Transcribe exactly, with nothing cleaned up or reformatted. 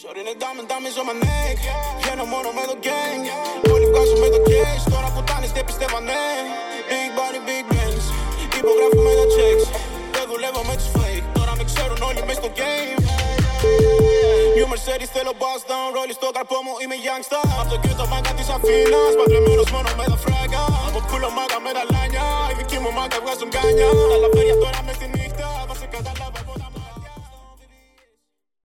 Sorry είναι diamond, diamonds on my neck. Βγαίνω μόνο με το gang. Όλοι βγάζουν με το case. Τώρα πουτάνες δεν πιστεύανε. Big body, big bands. Υπογράφουμε τα checks. Δεν δουλεύω με τους fake. Τώρα με ξέρουν όλοι μες στο game. New Mercedes θέλω bust down. Ρόλι στο καρπό μου είμαι youngster. Απ' το κέντρο μάγκα της Αθήνας. Παντρεμένος μόνο με τα φράγκα. Από κούλο μάγκα με τα λάνια. Οι δικοί μου μάγκα βγάζουν κάνια. Τα λαβέρια τώρα μες